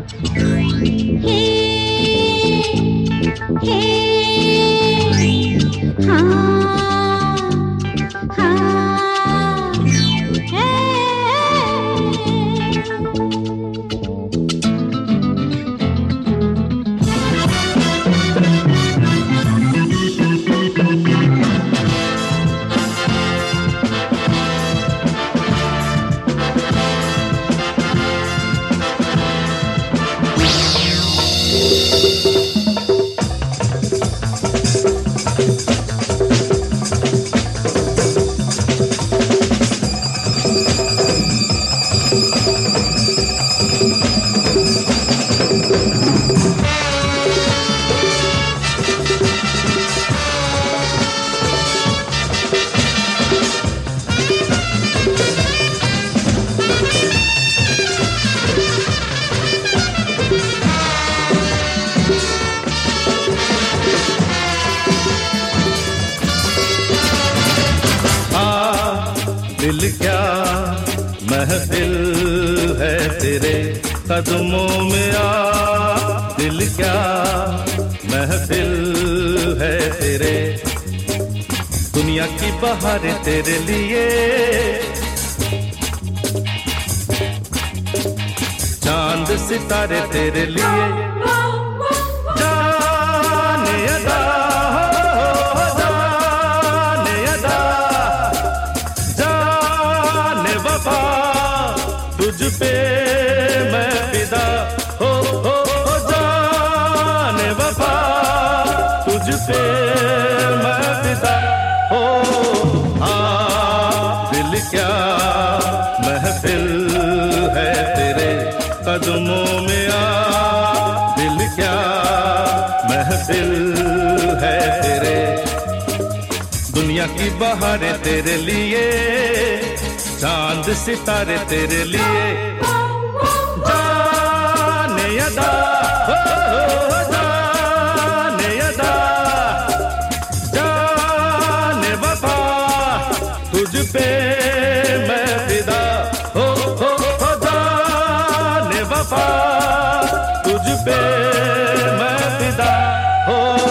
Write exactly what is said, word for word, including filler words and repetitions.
हे हे हाँ हाँ हे दिल क्या महफिल है तेरे कदमों में आ, दिल क्या महफिल है तेरे, दुनिया की बहारें तेरे लिए, चांद सितारे तेरे लिए, जाने अदा तुझ पे मैं फिदा हो हो हो जाने वफा, तुझ पे मैं फिदा हो। हाँ दिल क्या महफिल है तेरे कदमों में आ, दिल क्या महफिल है तेरे, दुनिया की बहारें तेरे लिए, चांद सितारे तेरे लिए, जाने अदा हो, हो, जाने अदा, जाने वफा, तुझ पे मैं फिदा हो हो हो, जाने वफा, तुझ पे मैं फिदा हो।